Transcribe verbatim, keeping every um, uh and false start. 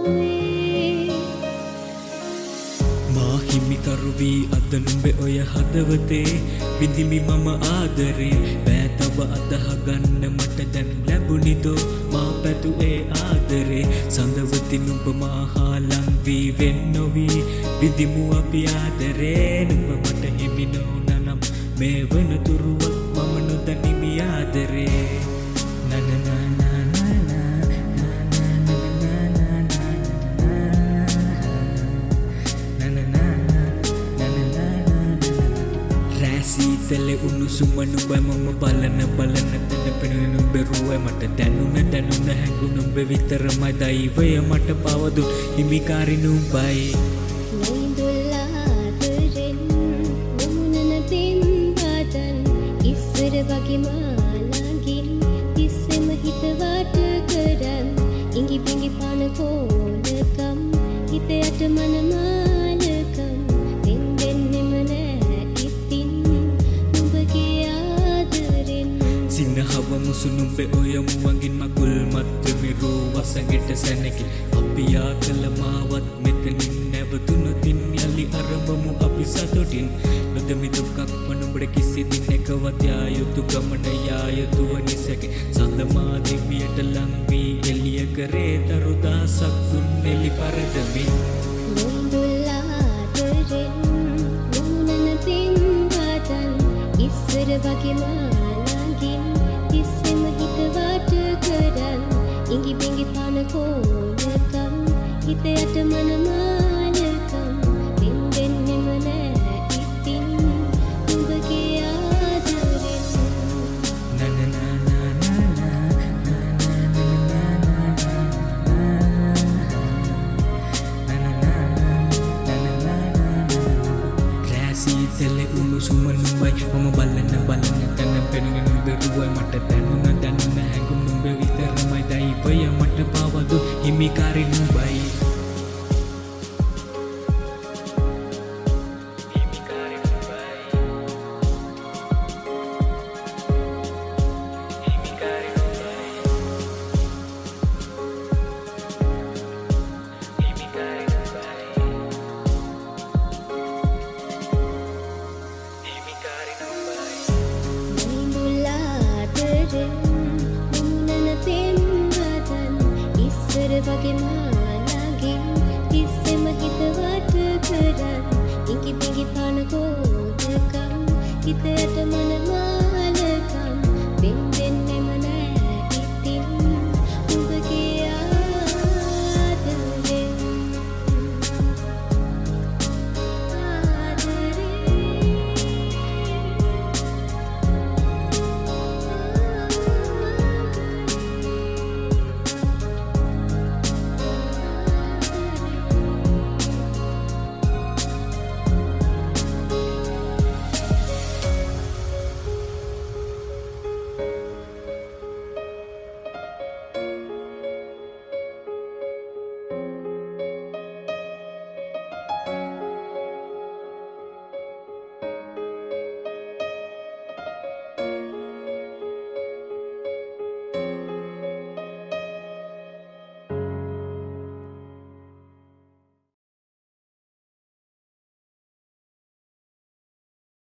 හිමිකරුවී අද නුඹේ ඔය හදවතේ විඳිමි මම ආදරේ බෑතව අදහගන්න මට දැන් ලැබුණිදෝ මා පැතුයේ ආදරේ සඳවති නුඹ මාහා ලං වී වෙන් නොවී විඳිමු අපි ආදරේ නුඹ මට හිමි නොවුනනම් මේ වනතුරුවත් මම නොදනිමි ආදරේ නනනනා සීතලෙ උණුසුම නුඹ මම බලන බලන තැන පෙනුන නුඹ රුව මට දැනුන දැනුන හැඟුණ නුඹ විතරමයි දෛවය මට පවදුන් හිමිකාරි නුඹයි ලොයිඳුල්ලාදරෙන් නොමුණන පින්බදන් ඉස්සර වගේ මාළඟින් තිස්සෙම හිතවට කරන් ඉඟි බිඟි පන කෝලකම් හිත යට මනමාලකම් සිනහව මුසු නුඹේ ඔය මුවන්ගින් මගුල් මත්ව මිරු වසඟෙට සැනකි අපි යා කළ මාවත් මෙතනින් නැවතුනොතින් යලි අරඹමු අපි සතුටින් නොදමි දුකක් මනුඹට කිසි දිනකවත් යා යුතු ගමන යා යුතු වනිසැකි සඳමා දිවියට ලං වී එළිය කරේ දරු දහසක් දුන් එලි පරදමින් ලොයිඳුල්ලාදරෙන් නොමුණන පින්බදන් ඉස්සර වගේ මාළඟින් තිස්සෙම හිතවට කරන් ඉඟි බිඟි පන කෝලකම් හිත යට මනමාලකම් දෙන් දෙන්නෙම නෑ ඉතින් නුඹගේ ආදරෙන් සීතලෙ උණුසුම නුඹයි මම බලන බලන තැන පෙනුන නුඹ රුවයි මට දැනුන දැනුන හැඟුම් නුඹ විතරමයි දෛවය මට පවදු හිමිකාරි නුඹයි නොමුණන පින්බදන් ඉස්සර වගේ මාළඟින් තිස්සෙම හිතවට කරන් ඉඟි බිඟි පන කෝලකම් හිත යට මනමා